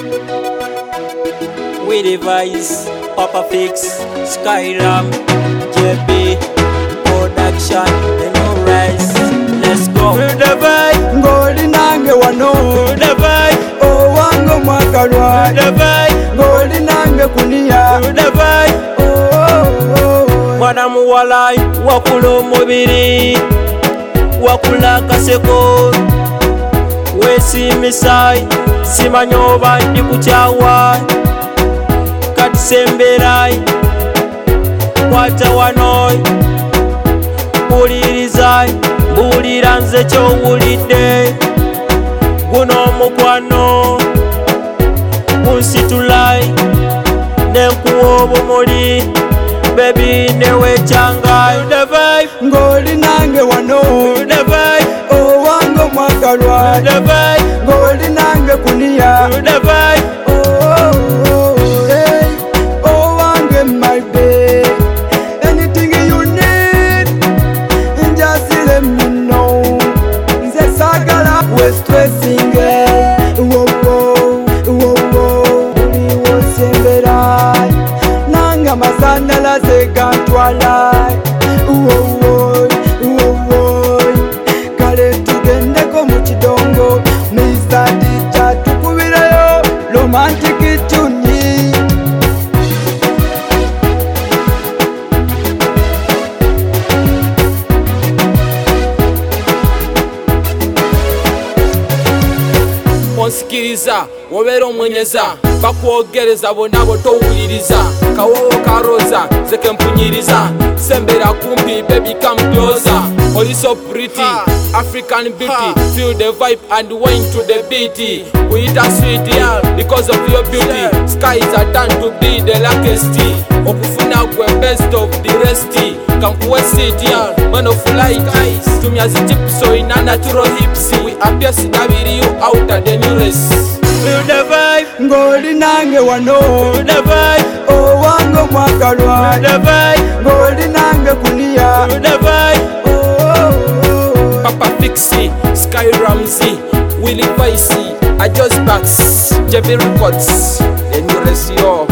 We devise, Papa Fix, Skyram, JB, Production, the new rise. Let's go. Udavai, ngoli nange wano. Udavai, owango mwakalwa. Udavai, ngoli nange kulia. Udavai, mwana muwalai, wakula omubiri, wakula kaseko. Wesimisai, simanyi oba ndi kukyawa. Kati semberai, kwata wanoi. Bulirizai, mbulira nze kyowulidde. Guno omukwano gunsitulai, nenkuwa obumuli, baby newechangai. Udavai, ngoli nange wano. Udavai, owango mwakalwa. Udavai, ngoli nange kulia. Udavai, hey, owange my babe. Anything you need, just let me know. Nze sagala we stressing. Whoa, whoa, whoa, whoa. Uli wosemberai, nanga masandalaze gantwalai. Whoa, whoa, whoa, whoa. Kale tugendeko mu kidongo, Mr. DJ tukubireyo romantic tune. Onsikiriza, wobeera omwenyeza, bakwogereza bonna bo towuliriza. Kawowo karoza, zeke mpunyiriza, sembera kumpi, baby come closer. Oli so pretty, African beauty, feel the vibe and wine to the beat. Kuyita sweetie, because of your beauty, skies are done to be the luckiest. Okufuna gwe best of the rest, kankuwe city, man of light. Tumia zichipuso ina natural hips, we appear sinabiri you out at the new race. Udavai, ngoli nange wano. Udavai, owango mwakalwa. Udavai, ngoli nange kulia. Udavai, Papa Fixie, Sky Ramsey, Willie Vicey, I just backs, JB Records, the new race yo.